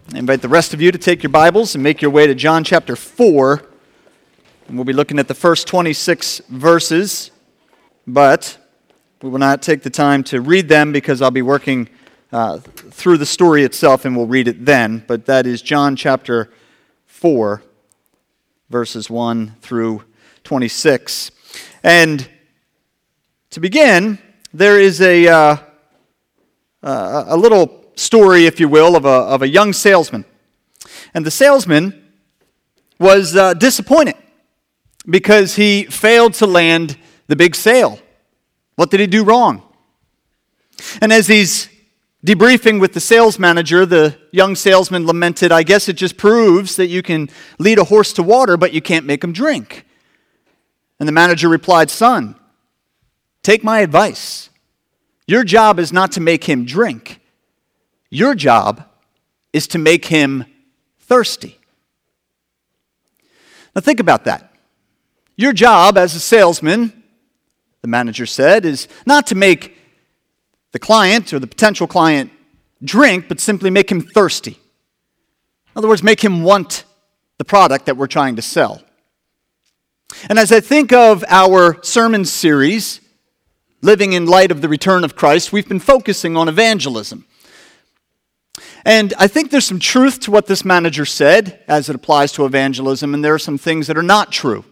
I invite the rest of you to take your Bibles and make your way to John chapter 4. And we'll be looking at the first 26 verses, but we will not take the time to read them because I'll be working through the story itself and we'll read it then. But that is John chapter 4, verses 1 through 26. And to begin, there is a little story, if you will, of a young salesman. And the salesman was disappointed because he failed to land the big sale. What did he do wrong? And as he's debriefing with the sales manager, the young salesman lamented, "I guess it just proves that you can lead a horse to water, but you can't make him drink." And the manager replied, "Son, take my advice. Your job is not to make him drink. Your job is to make him thirsty." Now think about that. Your job as a salesman, the manager said, is not to make the client or the potential client drink, but simply make him thirsty. In other words, make him want the product that we're trying to sell. And as I think of our sermon series, Living in Light of the Return of Christ, we've been focusing on evangelism. And I think there's some truth to what this manager said as it applies to evangelism, and there are some things that are not true.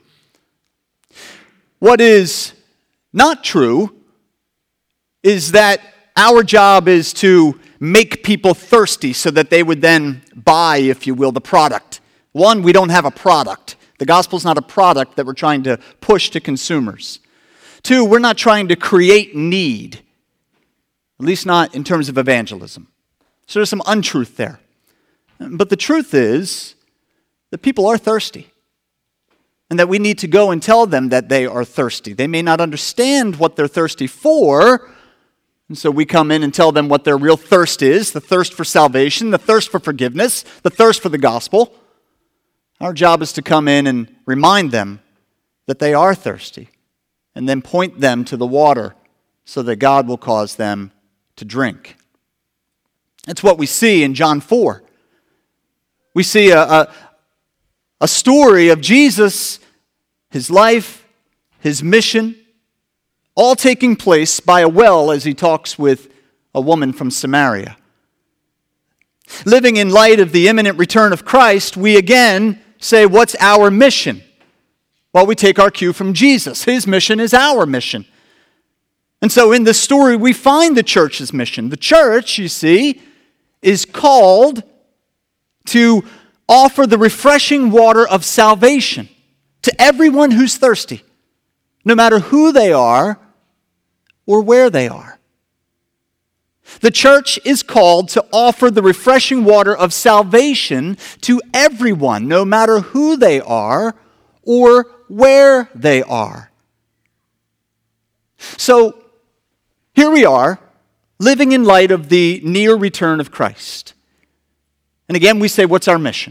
What is not true is that our job is to make people thirsty so that they would then buy, if you will, the product. One, we don't have a product. The gospel's not a product that we're trying to push to consumers. Two, we're not trying to create need, at least not in terms of evangelism. So there's some untruth there. But the truth is that people are thirsty and that we need to go and tell them that they are thirsty. They may not understand what they're thirsty for, and so we come in and tell them what their real thirst is, the thirst for salvation, the thirst for forgiveness, the thirst for the gospel. Our job is to come in and remind them that they are thirsty and then point them to the water so that God will cause them to drink. That's what we see in John 4. We see a story of Jesus, his life, his mission, all taking place by a well as he talks with a woman from Samaria. Living in light of the imminent return of Christ, we again say, what's our mission? Well, we take our cue from Jesus. His mission is our mission. And so in this story, we find the church's mission. The church, you see, is called to offer the refreshing water of salvation to everyone who's thirsty, no matter who they are or where they are. The church is called to offer the refreshing water of salvation to everyone, no matter who they are or where they are. So, here we are, living in light of the near return of Christ. And again, we say, what's our mission?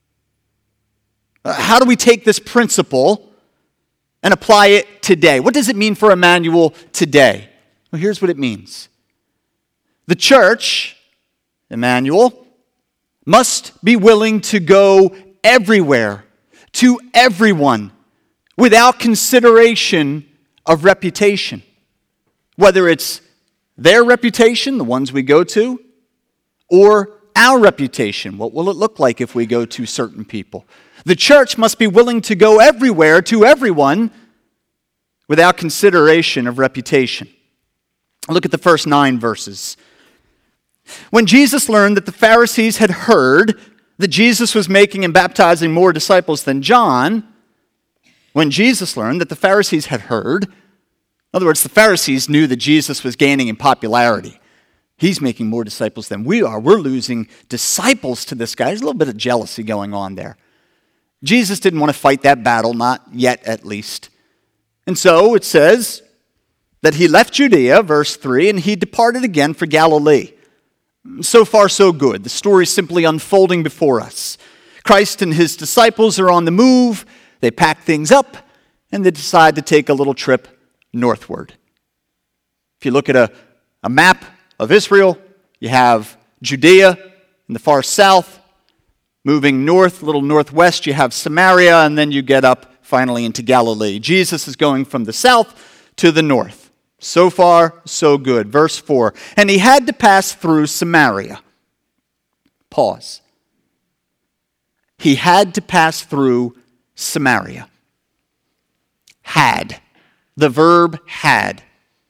How do we take this principle and apply it today? What does it mean for Emmanuel today? Well, here's what it means. The church, Emmanuel, must be willing to go everywhere, to everyone, without consideration of reputation. Whether it's their reputation, the ones we go to, or our reputation. What will it look like if we go to certain people? The church must be willing to go everywhere to everyone without consideration of reputation. Look at the first 9 verses. When Jesus learned that the Pharisees had heard that Jesus was making and baptizing more disciples than John, when Jesus learned that the Pharisees had heard, in other words, the Pharisees knew that Jesus was gaining in popularity. He's making more disciples than we are. We're losing disciples to this guy. There's a little bit of jealousy going on there. Jesus didn't want to fight that battle, not yet at least. And so it says that he left Judea, verse 3, and he departed again for Galilee. So far, so good. The story is simply unfolding before us. Christ and his disciples are on the move. They pack things up, and they decide to take a little trip northward. If you look at a map of Israel, you have Judea in the far south, Moving north, a little northwest, you have Samaria, and then you get up finally into Galilee. Jesus is going from the south to the north. So far, so good. Verse 4, and he had to pass through Samaria. Pause. He had to pass through Samaria. Had. The verb had.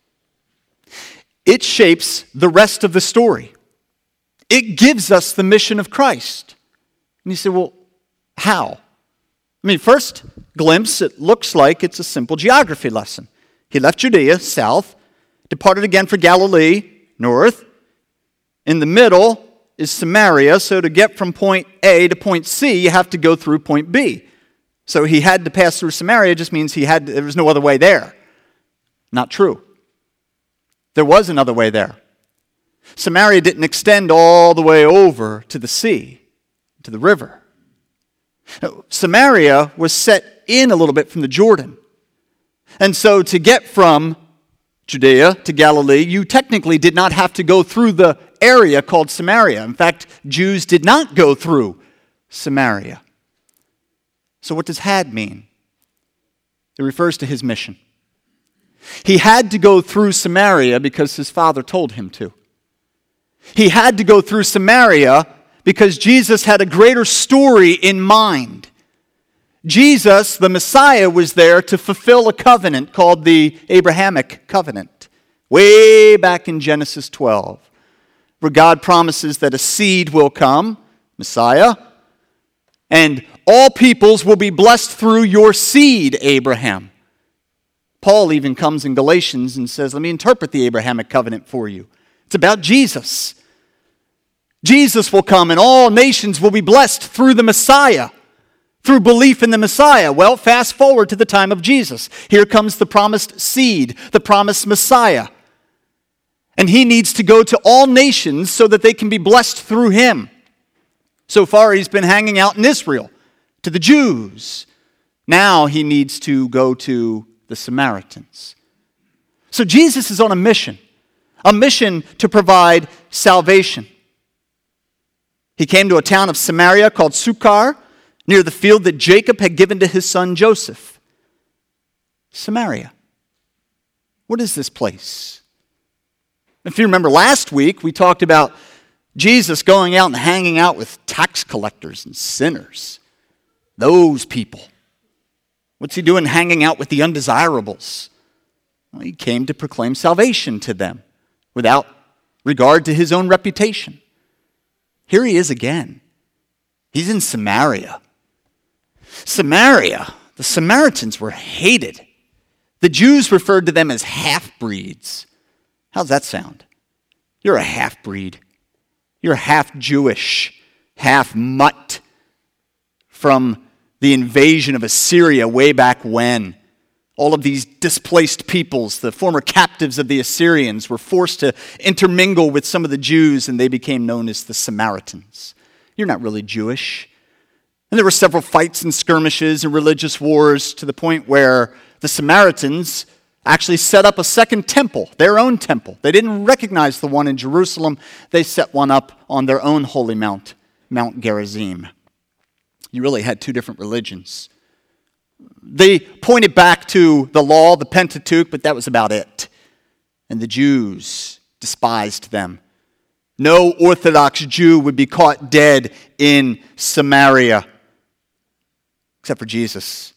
It shapes the rest of the story. It gives us the mission of Christ. And you say, well, how? I mean, first glimpse, it looks like it's a simple geography lesson. He left Judea, south, departed again for Galilee, north. In the middle is Samaria, so to get from point A to point C, you have to go through point B. So he had to pass through Samaria just means there was no other way there. Not true. There was another way there. Samaria didn't extend all the way over to the sea, to the river. Samaria was set in a little bit from the Jordan. And so to get from Judea to Galilee, you technically did not have to go through the area called Samaria. In fact, Jews did not go through Samaria. So what does had mean? It refers to his mission. He had to go through Samaria because his father told him to. He had to go through Samaria because Jesus had a greater story in mind. Jesus, the Messiah, was there to fulfill a covenant called the Abrahamic covenant, way back in Genesis 12, where God promises that a seed will come, Messiah, and all peoples will be blessed through your seed, Abraham. Paul even comes in Galatians and says, let me interpret the Abrahamic covenant for you. It's about Jesus. Jesus will come and all nations will be blessed through the Messiah, through belief in the Messiah. Well, fast forward to the time of Jesus. Here comes the promised seed, the promised Messiah. And he needs to go to all nations so that they can be blessed through him. So far, he's been hanging out in Israel, to the Jews. Now he needs to go to the Samaritans. So Jesus is on a mission to provide salvation. He came to a town of Samaria called Sychar, near the field that Jacob had given to his son Joseph. Samaria. What is this place? If you remember last week, we talked about Jesus going out and hanging out with tax collectors and sinners. Those people. What's he doing hanging out with the undesirables? Well, he came to proclaim salvation to them without regard to his own reputation. Here he is again. He's in Samaria. Samaria, the Samaritans were hated. The Jews referred to them as half-breeds. How's that sound? You're a half-breed. You're half Jewish, half mutt from the invasion of Assyria way back when. All of these displaced peoples, the former captives of the Assyrians, were forced to intermingle with some of the Jews, and they became known as the Samaritans. You're not really Jewish. And there were several fights and skirmishes and religious wars to the point where the Samaritans actually set up a second temple, their own temple. They didn't recognize the one in Jerusalem. They set one up on their own holy mount, Mount Gerizim. You really had two different religions. They pointed back to the law, the Pentateuch, but that was about it. And the Jews despised them. No Orthodox Jew would be caught dead in Samaria, except for Jesus.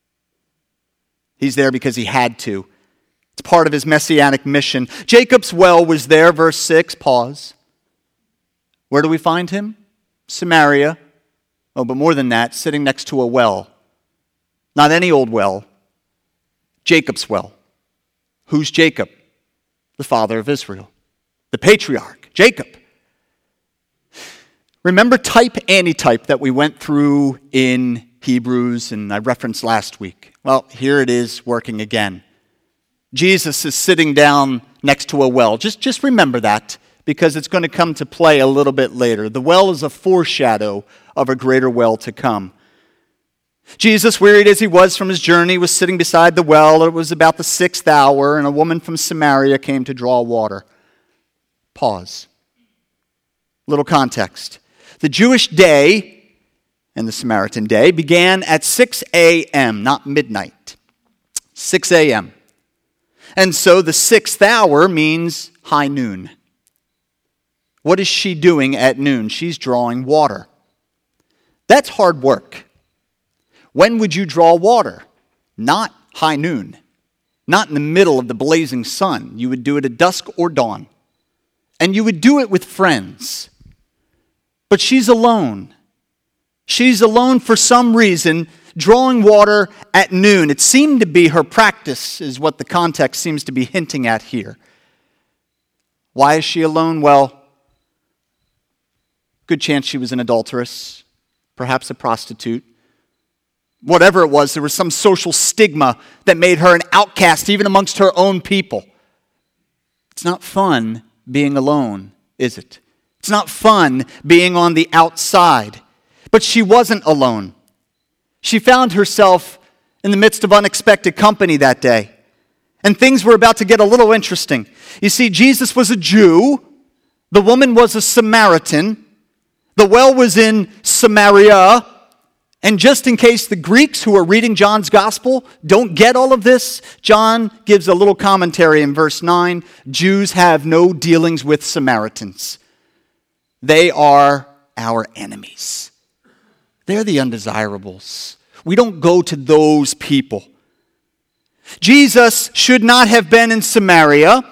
He's there because he had to. It's part of his messianic mission. Jacob's well was there, verse 6, pause. Where do we find him? Samaria. Oh, but more than that, sitting next to a well. Not any old well. Jacob's well. Who's Jacob? The father of Israel. The patriarch, Jacob. Remember type, antitype that we went through in Hebrews and I referenced last week? Well, here it is working again. Jesus is sitting down next to a well. Just remember that because it's going to come to play a little bit later. The well is a foreshadow of a greater well to come. Jesus, wearied as he was from his journey, was sitting beside the well. It was about the 6th hour, and a woman from Samaria came to draw water. Pause. Little context. The Jewish day in the Samaritan day began at 6 a.m., not midnight. 6 a.m. And so the 6th hour means high noon. What is she doing at noon? She's drawing water. That's hard work. When would you draw water? Not high noon. Not in the middle of the blazing sun. You would do it at dusk or dawn. And you would do it with friends. But she's alone. She's alone for some reason, drawing water at noon. It seemed to be her practice, is what the context seems to be hinting at here. Why is she alone? Well, good chance she was an adulteress, perhaps a prostitute. Whatever it was, there was some social stigma that made her an outcast even amongst her own people. It's not fun being alone, is it? It's not fun being on the outside. But she wasn't alone. She found herself in the midst of unexpected company that day. And things were about to get a little interesting. You see, Jesus was a Jew. The woman was a Samaritan. The well was in Samaria. And just in case the Greeks who are reading John's gospel don't get all of this, John gives a little commentary in verse 9. Jews have no dealings with Samaritans. They are our enemies. They're the undesirables. We don't go to those people. Jesus should not have been in Samaria.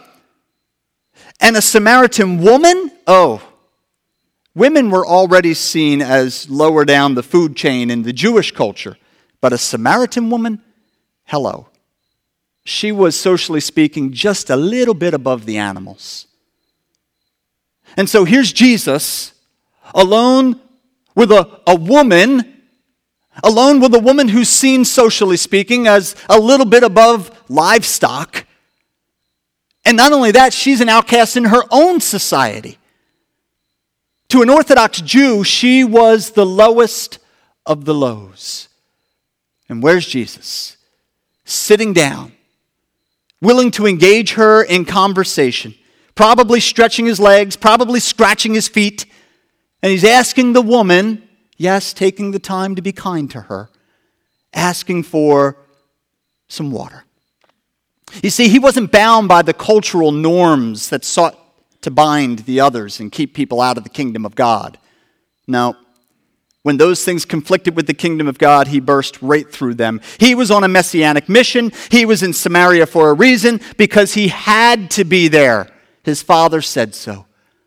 And a Samaritan woman? Oh, women were already seen as lower down the food chain in the Jewish culture. But a Samaritan woman? Hello. She was, socially speaking, just a little bit above the animals. And so here's Jesus, alone with a woman, alone with a woman who's seen, socially speaking, as a little bit above livestock. And not only that, she's an outcast in her own society. To an Orthodox Jew, she was the lowest of the lows. And where's Jesus? Sitting down, willing to engage her in conversation, probably stretching his legs, probably scratching his feet. And he's asking the woman, yes, taking the time to be kind to her, asking for some water. You see, he wasn't bound by the cultural norms that sought to bind the others and keep people out of the kingdom of God. No, when those things conflicted with the kingdom of God, he burst right through them. He was on a messianic mission. He was in Samaria for a reason, because he had to be there. His Father said so.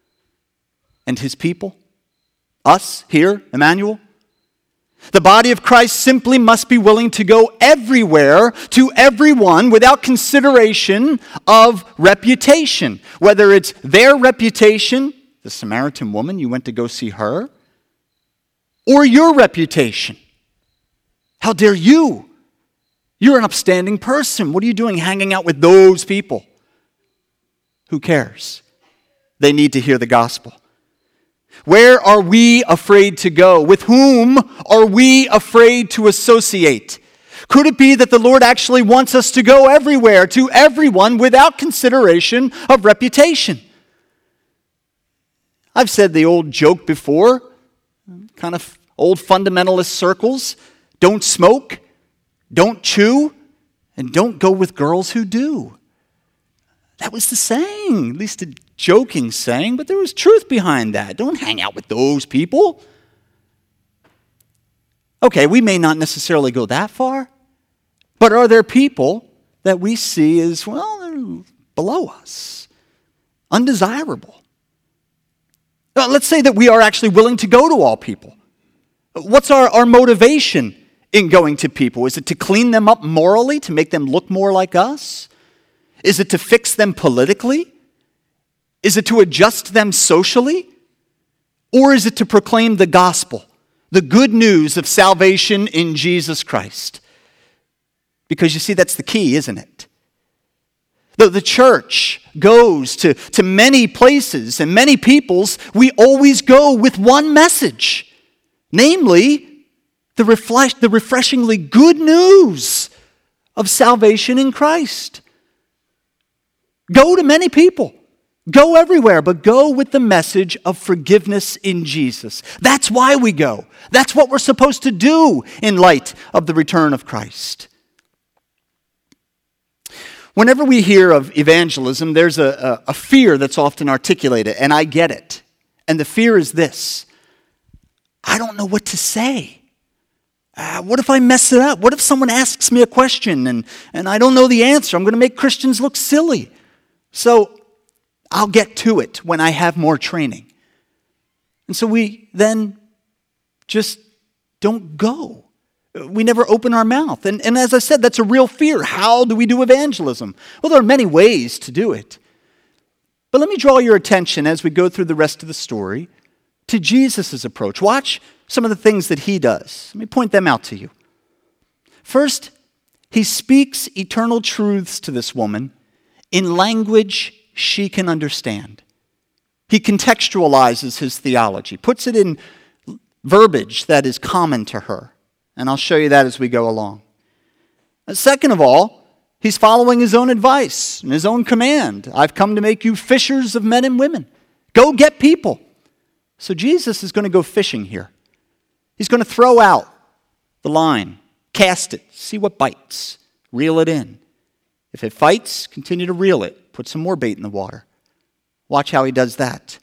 And his people? Us here, Emmanuel? The body of Christ simply must be willing to go everywhere to everyone without consideration of reputation. Whether it's their reputation, the Samaritan woman, you went to go see her, or your reputation. How dare you? You're an upstanding person. What are you doing hanging out with those people? Who cares? They need to hear the gospel. Where are we afraid to go? With whom are we afraid to associate? Could it be that the Lord actually wants us to go everywhere, to everyone, without consideration of reputation? I've said the old joke before, kind of old fundamentalist circles: don't smoke, don't chew, and don't go with girls who do. That was the saying, at least a joking saying, but there was truth behind that. Don't hang out with those people. Okay, we may not necessarily go that far, but are there people that we see as, well, they're below us, undesirable? Let's say that we are actually willing to go to all people. What's our motivation in going to people? Is it to clean them up morally, to make them look more like us? Is it to fix them politically? Is it to adjust them socially? Or is it to proclaim the gospel, the good news of salvation in Jesus Christ? Because you see, that's the key, isn't it? The church goes to many places and many peoples. We always go with one message, namely the refreshingly good news of salvation in Christ. Go to many people. Go everywhere, but go with the message of forgiveness in Jesus. That's why we go. That's what we're supposed to do in light of the return of Christ. Whenever we hear of evangelism, there's a fear that's often articulated, and I get it. And the fear is this: I don't know what to say. What if I mess it up? What if someone asks me a question and I don't know the answer? I'm going to make Christians look silly. So I'll get to it when I have more training. And so we then just don't go. We never open our mouth. And as I said, that's a real fear. How do we do evangelism? Well, there are many ways to do it. But let me draw your attention as we go through the rest of the story to Jesus' approach. Watch some of the things that he does. Let me point them out to you. First, he speaks eternal truths to this woman in language she can understand. He contextualizes his theology, puts it in verbiage that is common to her. And I'll show you that as we go along. Second of all, he's following his own advice and his own command. I've come to make you fishers of men and women. Go get people. So Jesus is going to go fishing here. He's going to throw out the line, cast it, see what bites, reel it in. If it fights, continue to reel it, put some more bait in the water. Watch how he does that.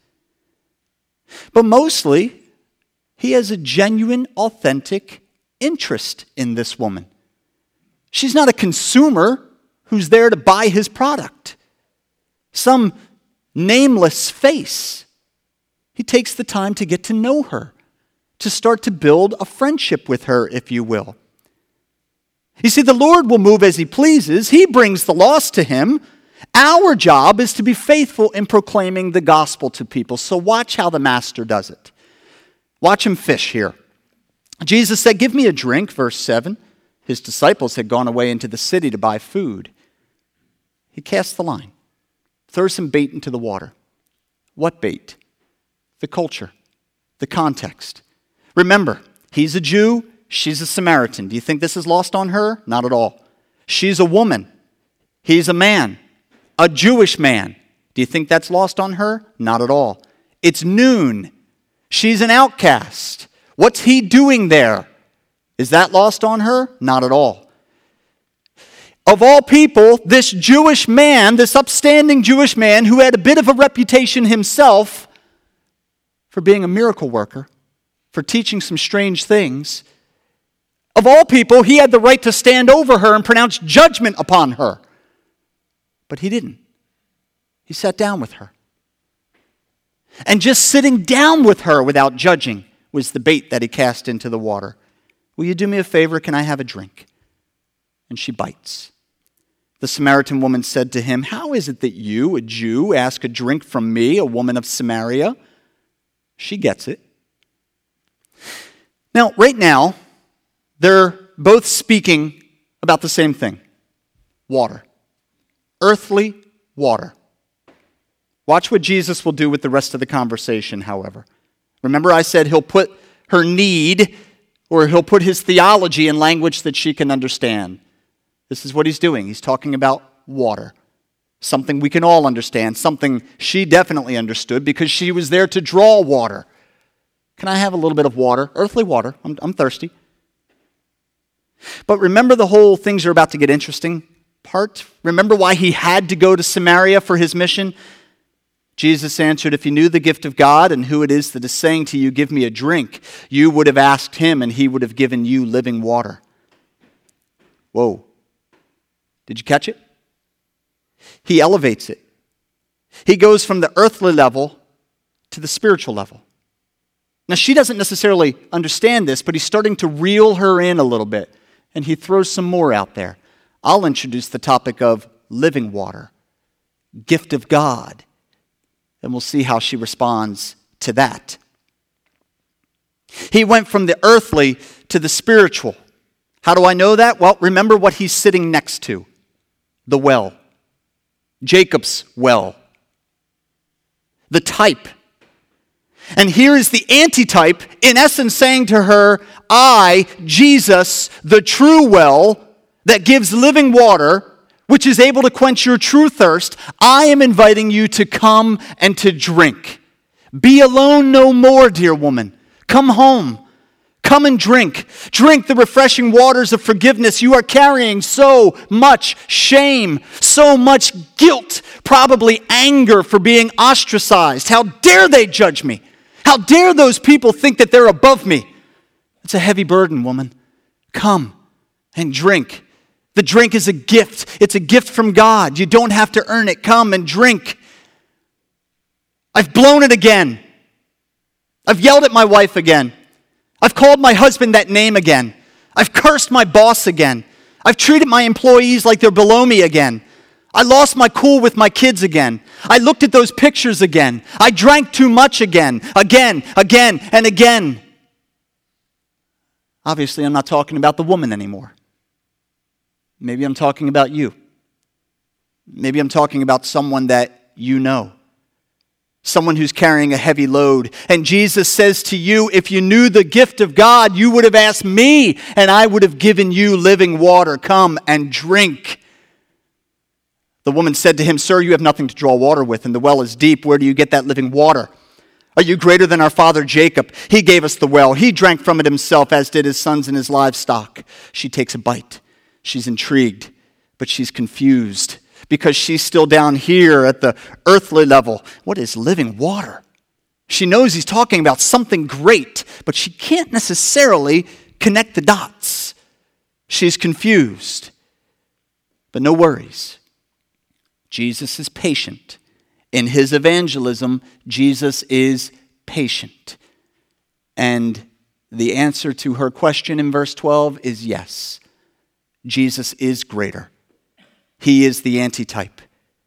But mostly, he has a genuine, authentic interest in this woman. She's not a consumer who's there to buy his product. Some nameless face. He takes the time to get to know her, to start to build a friendship with her, if you will. You see, the Lord will move as he pleases. He brings the lost to him. Our job is to be faithful in proclaiming the gospel to people. So watch how the master does it. Watch him fish here. Jesus said, "Give me a drink," verse 7. His disciples had gone away into the city to buy food. He casts the line, throws some bait into the water. What bait? The culture, the context. Remember, he's a Jew, she's a Samaritan. Do you think this is lost on her? Not at all. She's a woman. He's a man, a Jewish man. Do you think that's lost on her? Not at all. It's noon. She's an outcast. What's he doing there? Is that lost on her? Not at all. Of all people, this Jewish man, this upstanding Jewish man who had a bit of a reputation himself for being a miracle worker, for teaching some strange things, of all people, he had the right to stand over her and pronounce judgment upon her. But he didn't. He sat down with her. And just sitting down with her without judging was the bait that he cast into the water. "Will you do me a favor? Can I have a drink?" And she bites. The Samaritan woman said to him, "How is it that you, a Jew, ask a drink from me, a woman of Samaria?" She gets it. Now, right now, they're both speaking about the same thing. Water. Earthly water. Watch what Jesus will do with the rest of the conversation, however. Remember I said he'll put her need, or he'll put his theology in language that she can understand. This is what he's doing. He's talking about water. Something we can all understand. Something she definitely understood because she was there to draw water. Can I have a little bit of water? Earthly water. I'm thirsty. But remember the whole things are about to get interesting part? Remember why he had to go to Samaria for his mission? Jesus answered, "If you knew the gift of God and who it is that is saying to you, 'Give me a drink,' you would have asked him and he would have given you living water." Whoa. Did you catch it? He elevates it. He goes from the earthly level to the spiritual level. Now, she doesn't necessarily understand this, but he's starting to reel her in a little bit, and he throws some more out there. I'll introduce the topic of living water, gift of God, and we'll see how she responds to that. He went from the earthly to the spiritual. How do I know that? Well, remember what he's sitting next to, the well. Jacob's well. The type. And here is the antitype, in essence saying to her, I, Jesus, the true well that gives living water, which is able to quench your true thirst, I am inviting you to come and to drink. Be alone no more, dear woman. Come home. Come and drink. Drink the refreshing waters of forgiveness. You are carrying so much shame, so much guilt, probably anger for being ostracized. How dare they judge me? How dare those people think that they're above me? It's a heavy burden, woman. Come and drink. The drink is a gift. It's a gift from God. You don't have to earn it. Come and drink. I've blown it again. I've yelled at my wife again. I've called my husband that name again. I've cursed my boss again. I've treated my employees like they're below me again. I lost my cool with my kids again. I looked at those pictures again. I drank too much again, and again. Obviously, I'm not talking about the woman anymore. Maybe I'm talking about you. Maybe I'm talking about someone that you know. Someone who's carrying a heavy load. And Jesus says to you, if you knew the gift of God, you would have asked me, and I would have given you living water. Come and drink. The woman said to him, Sir, you have nothing to draw water with, and the well is deep. Where do you get that living water? Are you greater than our father Jacob? He gave us the well. He drank from it himself, as did his sons and his livestock. She takes a bite. She's intrigued, but she's confused because she's still down here at the earthly level. What is living water? She knows he's talking about something great, but she can't necessarily connect the dots. She's confused, but no worries. Jesus is patient. In his evangelism, Jesus is patient. And the answer to her question in verse 12 is yes. Jesus is greater. He is the antitype.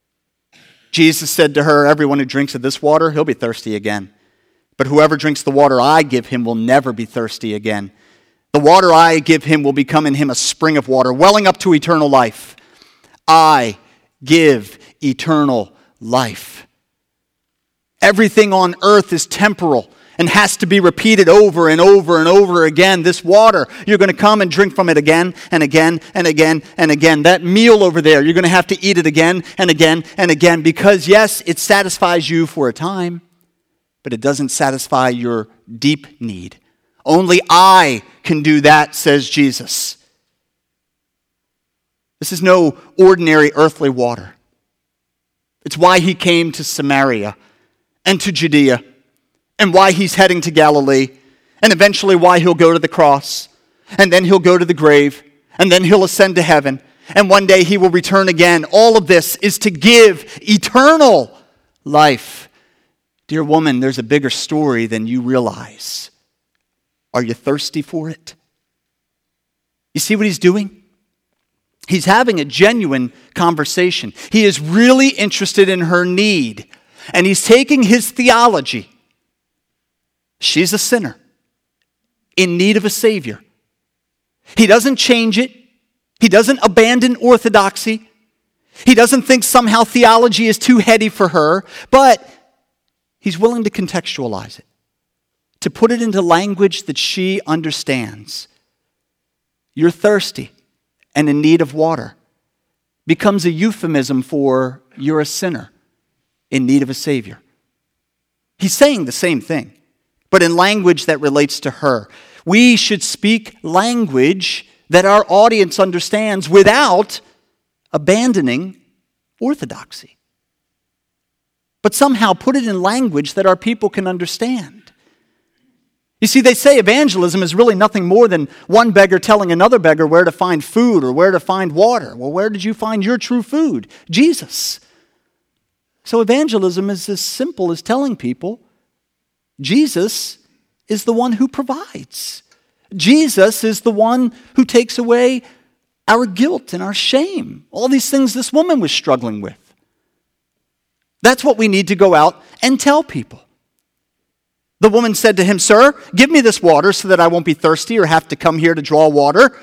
Jesus said to her, everyone who drinks of this water, he'll be thirsty again. But whoever drinks the water I give him will never be thirsty again. The water I give him will become in him a spring of water, welling up to eternal life. I give eternal life. Everything on earth is temporal and has to be repeated over and over and over again. This water, you're going to come and drink from it again and again and again and again. That meal over there, you're going to have to eat it again and again and again because, yes, it satisfies you for a time, but it doesn't satisfy your deep need. Only I can do that, says Jesus. This is no ordinary earthly water. It's why he came to Samaria and to Judea, and why he's heading to Galilee, and eventually why he'll go to the cross, and then he'll go to the grave, and then he'll ascend to heaven, and one day he will return again. All of this is to give eternal life. Dear woman, there's a bigger story than you realize. Are you thirsty for it? You see what he's doing? He's having a genuine conversation. He is really interested in her need. And he's taking his theology. She's a sinner in need of a Savior. He doesn't change it. He doesn't abandon orthodoxy. He doesn't think somehow theology is too heady for her. But he's willing to contextualize it, to put it into language that she understands. You're thirsty and in need of water becomes a euphemism for you're a sinner in need of a Savior. He's saying the same thing, but in language that relates to her. We should speak language that our audience understands without abandoning orthodoxy. But somehow put it in language that our people can understand. You see, they say evangelism is really nothing more than one beggar telling another beggar where to find food or where to find water. Well, where did you find your true food? Jesus. So evangelism is as simple as telling people Jesus is the one who provides. Jesus is the one who takes away our guilt and our shame. All these things this woman was struggling with. That's what we need to go out and tell people. The woman said to him, Sir, give me this water so that I won't be thirsty or have to come here to draw water.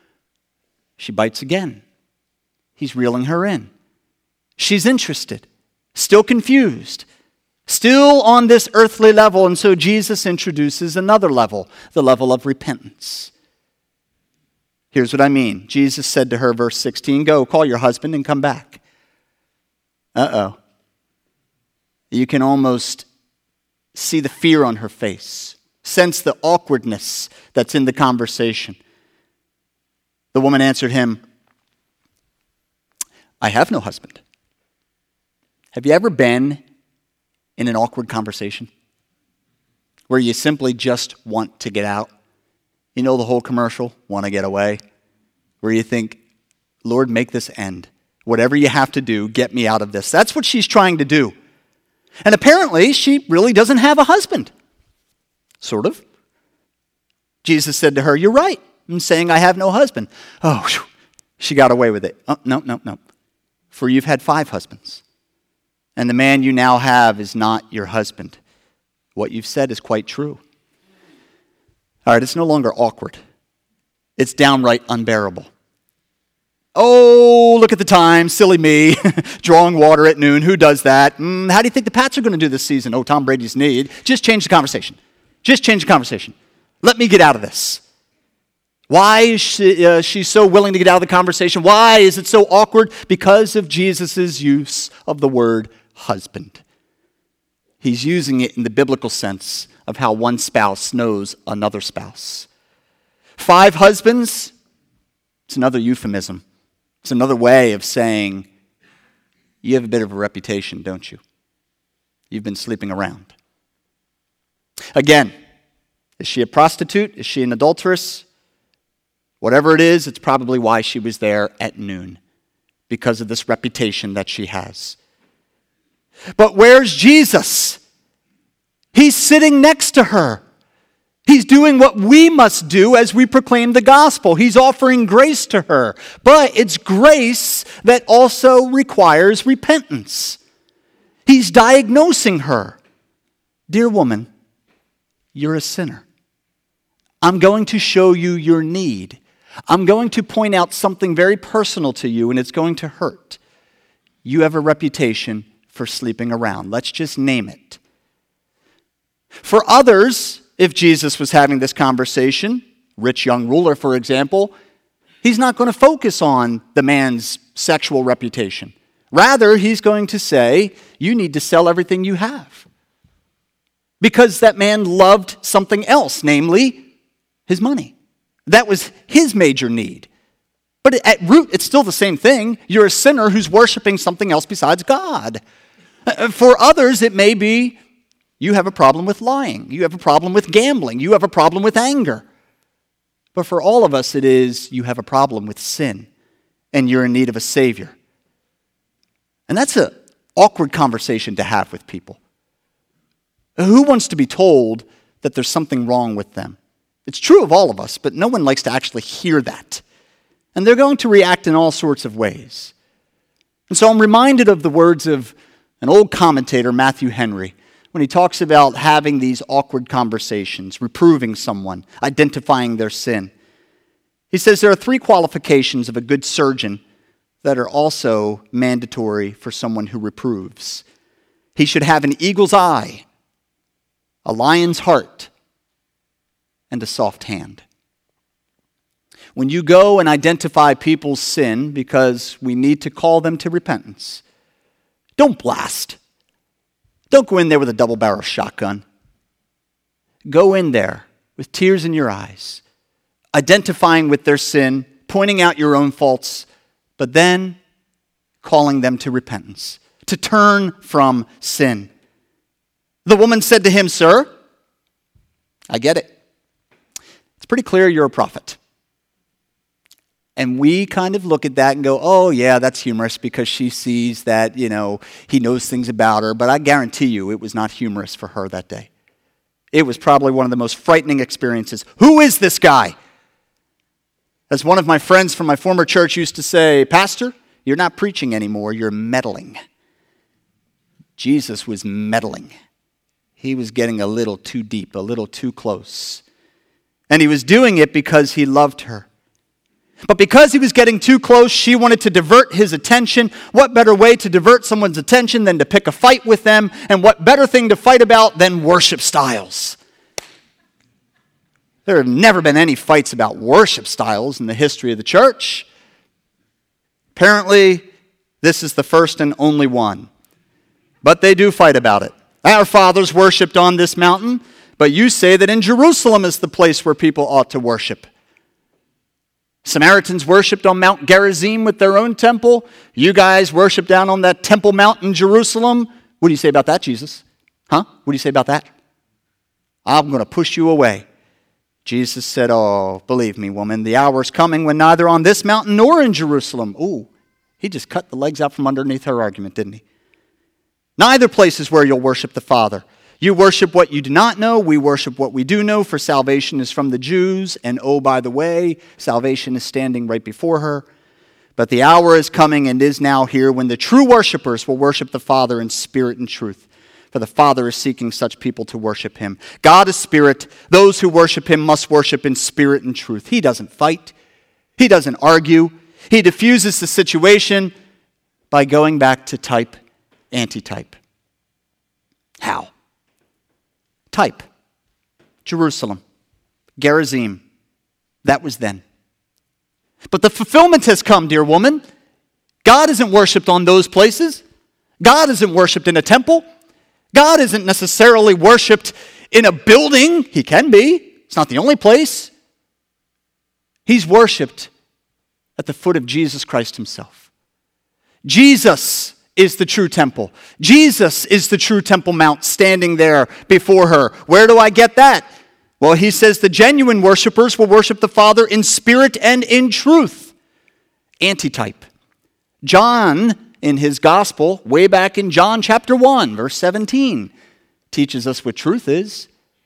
She bites again. He's reeling her in. She's interested, still confused, still on this earthly level. And so Jesus introduces another level, the level of repentance. Here's what I mean. Jesus said to her, verse 16, go, call your husband and come back. Uh-oh. You can almost see the fear on her face, sense the awkwardness that's in the conversation. The woman answered him, I have no husband. Have you ever been in an awkward conversation where you simply just want to get out? You know the whole commercial, want to get away, where you think, Lord, make this end. Whatever you have to do, get me out of this. That's what she's trying to do. And apparently, she really doesn't have a husband. Sort of. Jesus said to her, you're right in saying I have no husband. Oh, whew. She got away with it. Oh, no. For you've had 5 husbands, and the man you now have is not your husband. What you've said is quite true. All right, it's no longer awkward. It's downright unbearable. Oh, look at the time, silly me, drawing water at noon. Who does that? How do you think the Pats are going to do this season? Oh, Tom Brady's knee. Just change the conversation. Let me get out of this. Why is she so willing to get out of the conversation? Why is it so awkward? Because of Jesus' use of the word husband. He's using it in the biblical sense of how one spouse knows another spouse. 5 husbands, it's another euphemism. It's another way of saying, you have a bit of a reputation, don't you? You've been sleeping around. Again, is she a prostitute? Is she an adulteress? Whatever it is, it's probably why she was there at noon, because of this reputation that she has. But where's Jesus? He's sitting next to her. He's doing what we must do as we proclaim the gospel. He's offering grace to her. But it's grace that also requires repentance. He's diagnosing her. Dear woman, you're a sinner. I'm going to show you your need. I'm going to point out something very personal to you, and it's going to hurt. You have a reputation for sleeping around. Let's just name it. For others, if Jesus was having this conversation, rich young ruler, for example, he's not going to focus on the man's sexual reputation. Rather, he's going to say, you need to sell everything you have. Because that man loved something else, namely his money. That was his major need. But at root, it's still the same thing. You're a sinner who's worshiping something else besides God. For others, it may be you have a problem with lying. You have a problem with gambling. You have a problem with anger. But for all of us, it is you have a problem with sin, and you're in need of a Savior. And that's an awkward conversation to have with people. Who wants to be told that there's something wrong with them? It's true of all of us, but no one likes to actually hear that. And they're going to react in all sorts of ways. And so I'm reminded of the words of an old commentator, Matthew Henry, when he talks about having these awkward conversations, reproving someone, identifying their sin. He says there are 3 qualifications of a good surgeon that are also mandatory for someone who reproves. He should have an eagle's eye, a lion's heart, and a soft hand. When you go and identify people's sin, because we need to call them to repentance, don't blast. Don't go in there with a double-barrel shotgun. Go in there with tears in your eyes, identifying with their sin, pointing out your own faults, but then calling them to repentance, to turn from sin. The woman said to him, Sir, I get it. It's pretty clear you're a prophet. And we kind of look at that and go, oh, yeah, that's humorous because she sees that, he knows things about her. But I guarantee you it was not humorous for her that day. It was probably one of the most frightening experiences. Who is this guy? As one of my friends from my former church used to say, Pastor, you're not preaching anymore, you're meddling. Jesus was meddling. He was getting a little too deep, a little too close. And he was doing it because he loved her. But because he was getting too close, she wanted to divert his attention. What better way to divert someone's attention than to pick a fight with them? And what better thing to fight about than worship styles? There have never been any fights about worship styles in the history of the church. Apparently, this is the first and only one. But they do fight about it. Our fathers worshipped on this mountain, but you say that in Jerusalem is the place where people ought to worship. Samaritans worshipped on Mount Gerizim with their own temple. You guys worship down on that Temple Mount in Jerusalem. What do you say about that, Jesus? Huh? What do you say about that? I'm going to push you away. Jesus said, oh, believe me, woman, the hour is coming when neither on this mountain nor in Jerusalem. Ooh, he just cut the legs out from underneath her argument, didn't he? Neither place is where you'll worship the Father. You worship what you do not know. We worship what we do know, for salvation is from the Jews. And oh, by the way, salvation is standing right before her. But the hour is coming and is now here when the true worshipers will worship the Father in spirit and truth. For the Father is seeking such people to worship him. God is spirit. Those who worship him must worship in spirit and truth. He doesn't fight. He doesn't argue. He diffuses the situation by going back to type, antitype. How? Type. Jerusalem. Gerizim. That was then. But the fulfillment has come, dear woman. God isn't worshipped on those places. God isn't worshipped in a temple. God isn't necessarily worshipped in a building. He can be. It's not the only place. He's worshipped at the foot of Jesus Christ himself. Jesus is the true temple. Jesus is the true Temple Mount standing there before her. Where do I get that? Well, he says the genuine worshipers will worship the Father in spirit and in truth. Antitype. John, in his gospel, way back in John chapter 1, verse 17, teaches us what truth is.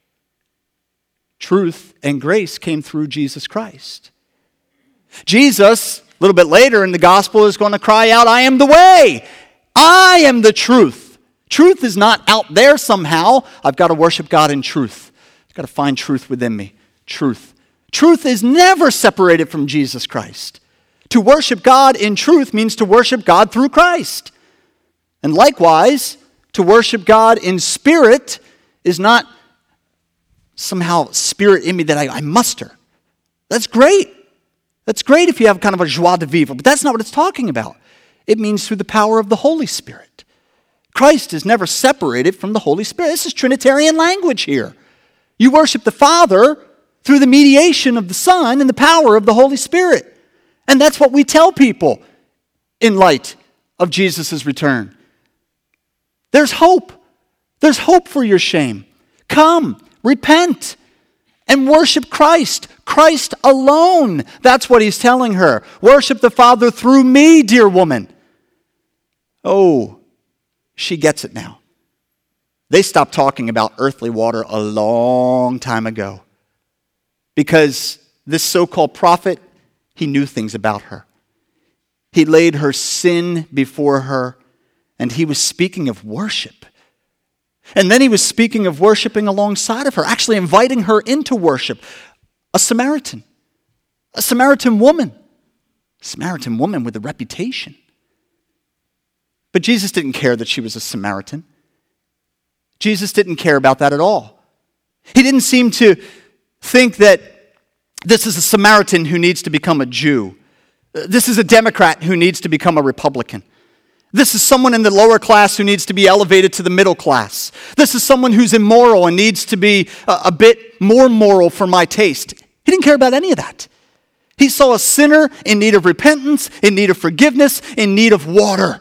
Truth and grace came through Jesus Christ. Jesus, a little bit later in the gospel, is going to cry out, I am the way. I am the truth. Truth is not out there somehow. I've got to worship God in truth. I've got to find truth within me. Truth. Truth is never separated from Jesus Christ. To worship God in truth means to worship God through Christ. And likewise, to worship God in spirit is not somehow spirit in me that I muster. That's great. That's great if you have kind of a joie de vivre, but that's not what it's talking about. It means through the power of the Holy Spirit. Christ is never separated from the Holy Spirit. This is Trinitarian language here. You worship the Father through the mediation of the Son and the power of the Holy Spirit. And that's what we tell people in light of Jesus' return. There's hope. There's hope for your shame. Come, repent, and worship Christ. Christ alone. That's what he's telling her. Worship the Father through me, dear woman. Oh, she gets it now. They stopped talking about earthly water a long time ago because this so-called prophet, he knew things about her. He laid her sin before her, and he was speaking of worship. And then he was speaking of worshiping alongside of her, actually inviting her into worship. A Samaritan woman with a reputation. But Jesus didn't care that she was a Samaritan. Jesus didn't care about that at all. He didn't seem to think that this is a Samaritan who needs to become a Jew. This is a Democrat who needs to become a Republican. This is someone in the lower class who needs to be elevated to the middle class. This is someone who's immoral and needs to be a bit more moral for my taste. He didn't care about any of that. He saw a sinner in need of repentance, in need of forgiveness, in need of water,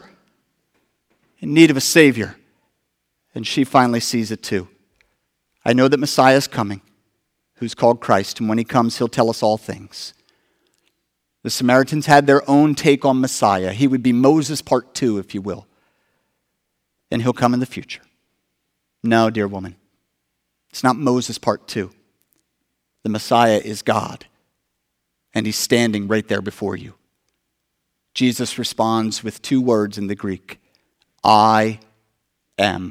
in need of a Savior. And she finally sees it too. I know that Messiah is coming, who's called Christ, and when he comes, he'll tell us all things. The Samaritans had their own take on Messiah. He would be Moses part 2, if you will. And he'll come in the future. No, dear woman, it's not Moses part 2. The Messiah is God, and he's standing right there before you. Jesus responds with 2 words in the Greek, I am.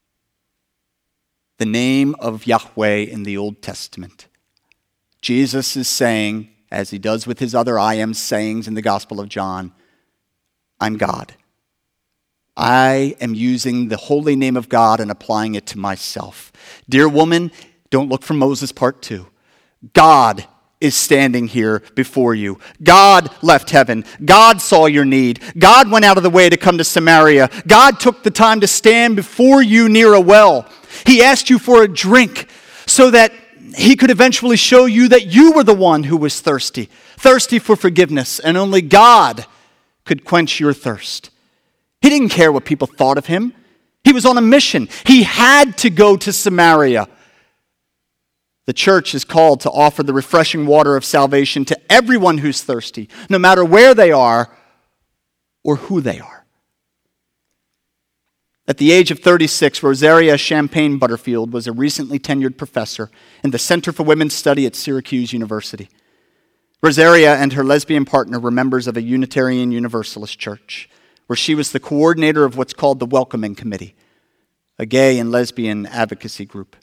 The name of Yahweh in the Old Testament. Jesus is saying, as he does with his other I am sayings in the Gospel of John, I'm God. I am using the holy name of God and applying it to myself. Dear woman, don't look for Moses part 2. God is standing here before you. God left heaven. God saw your need. God went out of the way to come to Samaria. God took the time to stand before you near a well. He asked you for a drink so that he could eventually show you that you were the one who was thirsty for forgiveness, and only God could quench your thirst. He didn't care what people thought of him. He was on a mission. He had to go to Samaria. The church is called to offer the refreshing water of salvation to everyone who's thirsty, no matter where they are or who they are. At the age of 36, Rosaria Champagne Butterfield was a recently tenured professor in the Center for Women's Study at Syracuse University. Rosaria and her lesbian partner were members of a Unitarian Universalist church, where she was the coordinator of what's called the Welcoming Committee, a gay and lesbian advocacy group.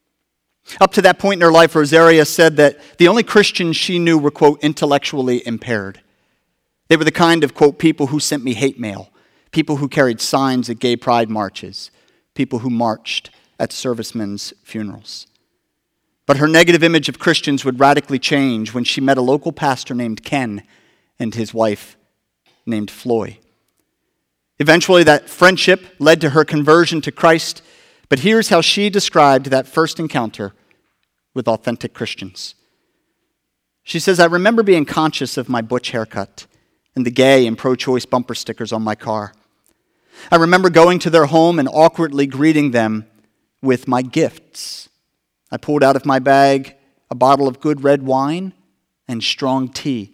Up to that point in her life, Rosaria said that the only Christians she knew were, quote, intellectually impaired. They were the kind of, quote, people who sent me hate mail, people who carried signs at gay pride marches, people who marched at servicemen's funerals. But her negative image of Christians would radically change when she met a local pastor named Ken and his wife named Floy. Eventually, that friendship led to her conversion to Christ. But here's how she described that first encounter with authentic Christians. She says, I remember being conscious of my butch haircut and the gay and pro-choice bumper stickers on my car. I remember going to their home and awkwardly greeting them with my gifts. I pulled out of my bag a bottle of good red wine and strong tea.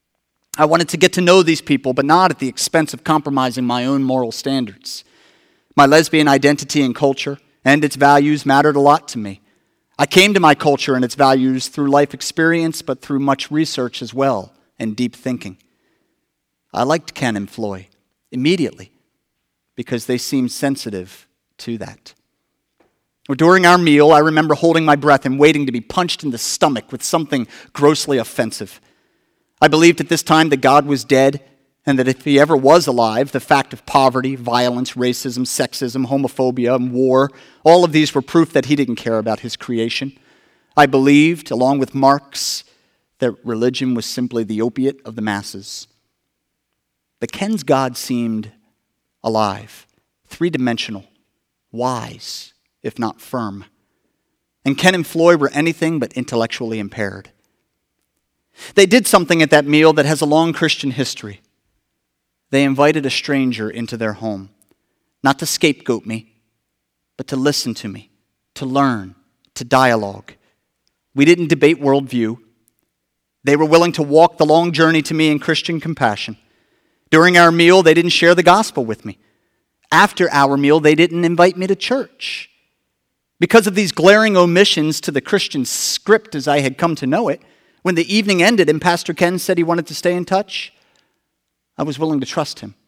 I wanted to get to know these people, but not at the expense of compromising my own moral standards. My lesbian identity and culture and its values mattered a lot to me. I came to my culture and its values through life experience, but through much research as well and deep thinking. I liked Ken and Floy immediately because they seemed sensitive to that. During our meal, I remember holding my breath and waiting to be punched in the stomach with something grossly offensive. I believed at this time that God was dead, and that if he ever was alive, the fact of poverty, violence, racism, sexism, homophobia, and war, all of these were proof that he didn't care about his creation. I believed, along with Marx, that religion was simply the opiate of the masses. But Ken's God seemed alive, three-dimensional, wise, if not firm. And Ken and Floy were anything but intellectually impaired. They did something at that meal that has a long Christian history. They invited a stranger into their home, not to scapegoat me, but to listen to me, to learn, to dialogue. We didn't debate worldview. They were willing to walk the long journey to me in Christian compassion. During our meal, they didn't share the gospel with me. After our meal, they didn't invite me to church. Because of these glaring omissions to the Christian script as I had come to know it, when the evening ended and Pastor Ken said he wanted to stay in touch, I was willing to trust him.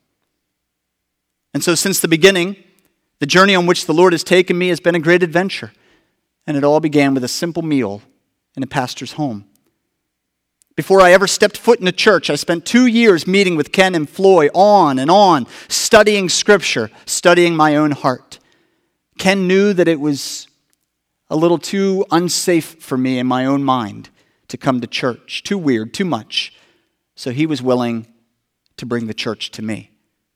And so since the beginning, the journey on which the Lord has taken me has been a great adventure. And it all began with a simple meal in a pastor's home. Before I ever stepped foot in a church, I spent 2 years meeting with Ken and Floy on, studying Scripture, studying my own heart. Ken knew that it was a little too unsafe for me in my own mind to come to church. Too weird, too much. So he was willing to bring the church to me.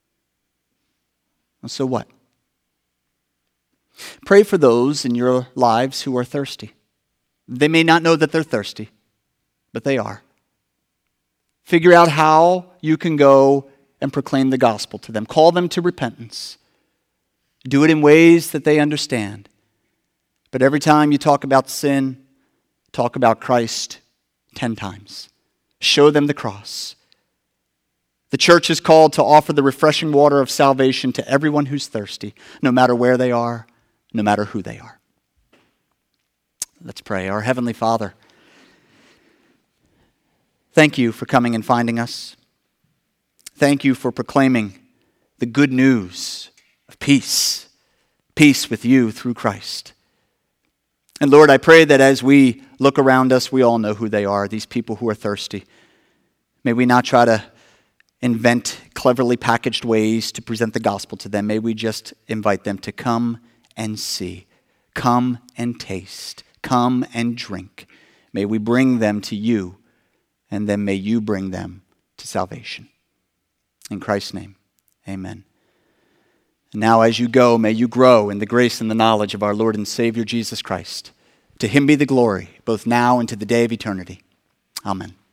And so what? Pray for those in your lives who are thirsty. They may not know that they're thirsty, but they are. Figure out how you can go and proclaim the gospel to them. Call them to repentance. Do it in ways that they understand. But every time you talk about sin, talk about Christ 10 times. Show them the cross. The church is called to offer the refreshing water of salvation to everyone who's thirsty, no matter where they are, no matter who they are. Let's pray. Our Heavenly Father, thank you for coming and finding us. Thank you for proclaiming the good news of peace, peace with you through Christ. And Lord, I pray that as we look around us, we all know who they are, these people who are thirsty. May we not try to invent cleverly packaged ways to present the gospel to them. May we just invite them to come and see, come and taste, come and drink. May we bring them to you, and then may you bring them to salvation. In Christ's name, amen. And now as you go, may you grow in the grace and the knowledge of our Lord and Savior Jesus Christ. To him be the glory, both now and to the day of eternity. Amen.